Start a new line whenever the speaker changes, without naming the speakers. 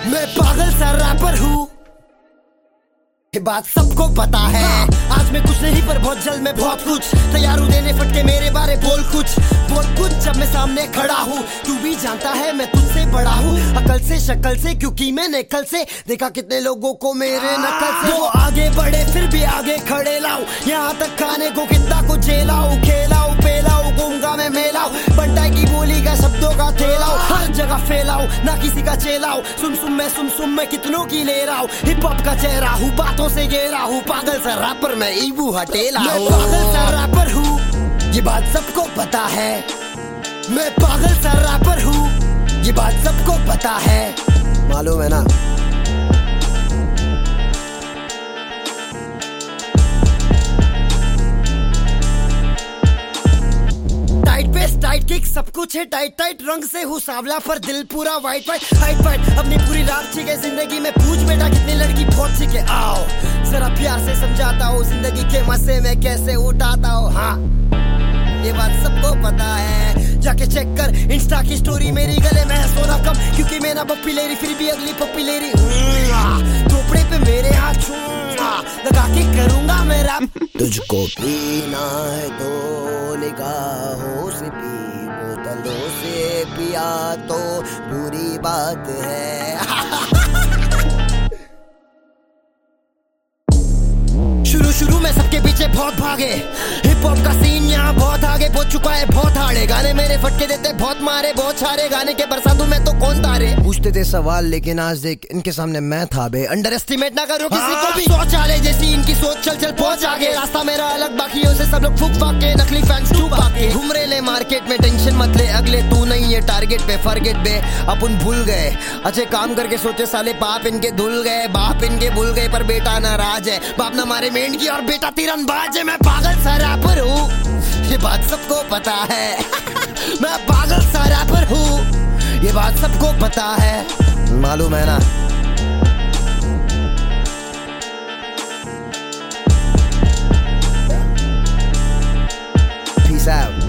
मैं पागल सा रैपर हूँ, ये बात सबको पता है। आज मैं कुछ नहीं पर बहुत जल्द मैं बहुत कुछ तैयार हूँ देने फटके मेरे बारे बोल कुछ जब मैं सामने खड़ा हूँ। तू भी जानता है मैं तुझसे बड़ा हूँ, अकल से शक्ल से, क्योंकि मैंने कल से देखा कितने लोगों को मेरे नकल से। वो आगे बढ़े फिर भी आगे खड़े लाऊं, यहाँ तक खाने को कितना को जेलाऊं, खेलाऊं पेलाऊं घूमगा मैं मेलाऊं, बंटाई की बोली का शब्दों का थेलाऊं, हर जगह फैलाऊं ना किसी का चेलाऊं। सुम मैं कितनों की ले रहा हूँ, हिप हॉप का चेहरा हूँ, बातों से घेरा हूँ, पागल सा रैपर मैं ईबू हटेला हूँ। मैं पागल सा रैपर हूँ, ये बात सबको पता है। मैं पागल सा रैपर हूँ, ये बात सबको पता है, मालूम है ना। टाइट बेस टाइट किक सब कुछ है टाइट टाइट, रंग से हूँ सांवला पर दिल पूरा वाइट वाइट, हाइट वाइट अपनी पूरी रात ठीक है जिंदगी में। पूछ बेटा कितनी लड़की बहुत ठीक है, आओ जरा प्यार से समझाता हूँ जिंदगी के मजे में कैसे उठाता हूँ। हाँ ये बात सबको पता है, जाके चेक कर इंस्टा की स्टोरी मेरी, गले में है सोना कम क्योंकि मैं ना पप्पी ले रही, फिर भी अगली पप्पी ले रही। थोपड़े पे मेरे हाथ लगा के करूंगा मेरा। तुझको पीना है तो निगाहों से पी, बोतलों से पिया तो बुरी बात है। शुरू में सबके पीछे बहुत भागे, हिप हॉप का सीन यहाँ बहुत आगे पहुंच चुका है, बहुत हार्ड है गाने मेरे, फटके देते बहुत मारे बहुत छारे, गाने के बरसातों में तो कौन तारे। पूछते थे सवाल लेकिन आज देख इनके सामने मैं था बे, अंडर एस्टिमेट ना करो किसी को भी। सोच आले जैसी इनकी सोच, चल चल पहुंच आगे, रास्ता मेरा अलग बाकियों से, सब लोग फूक फाक के नकली फैंस टू पाके घूम रहे ले मार्केट में, टेंशन मत ले अगले तू नहीं है टारगेट पे, फॉरगेट बे अपन भूल गए अच्छे काम करके, सोचे साले बाप इनके धुल गए, बाप इनके भूल गए पर बेटा नाराज है, बाप ना मारे मेंढ की और बेटा तीरंदाज है। मैं पागल सा रैपर हूँ, ये बात सबको पता है। मैं पागल सा रैपर हूँ, ये बात सबको पता है, मालूम है ना। Peace out.